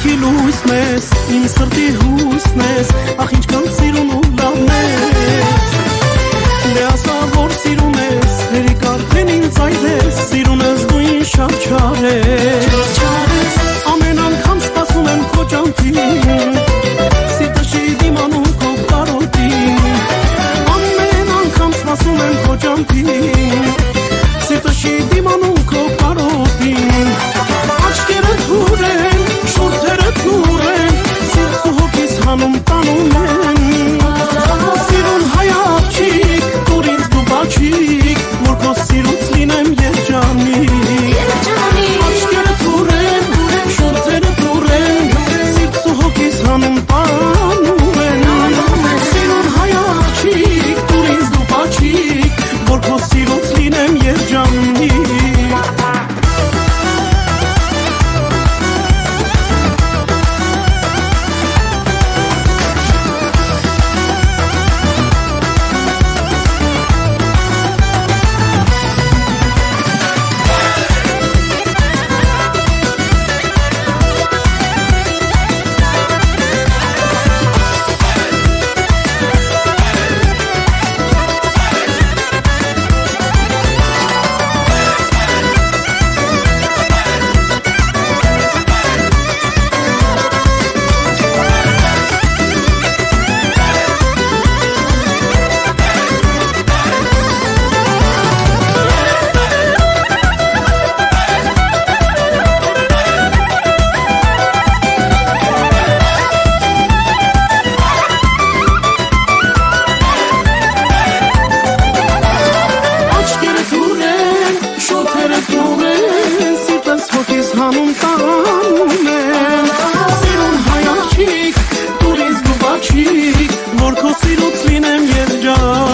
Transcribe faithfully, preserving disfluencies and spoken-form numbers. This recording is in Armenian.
Կյանքի լույսն ես, իմ սրտի հույսն ես, ախ ինչքան սիրուն ու լավն ես։ Դե ասա որ սիրում ես, հերիք արդեն ինձ այլ ես, սիրունս դու ինձ շատ չար ես։ Ամեն անգամ սպասում եմ քո ճանթին, սիրտը չի դիմանում քո կարոտին։ Ամեն անգամ սպասում եմ քո ճանթին, սիրտը չի դիմանում քո կարոտին։ Աչքերդ հուր են, շուրթերդ նուր են, սիրտս ու հոգիս հանում տանում են։ Սիրուն հայ աղջիկ, տուր ինձ դու բաչիկ, որ քո սիրուց լինեմ երջանիկ։ Աչքերդ հուր են, շուրթերդ նուր են, սիրտս ու հոգիս հանում տանում են։ Սիրուն հայ աղջիկ, տուր ինձ դու բաչիկ, որ քո սիրուց լինեմ երջանիկ։ Սիրուն հայ աղջիկ, տուր ինձ դու բաչիկ, որ քո սիրուց լինեմ երջանիկ։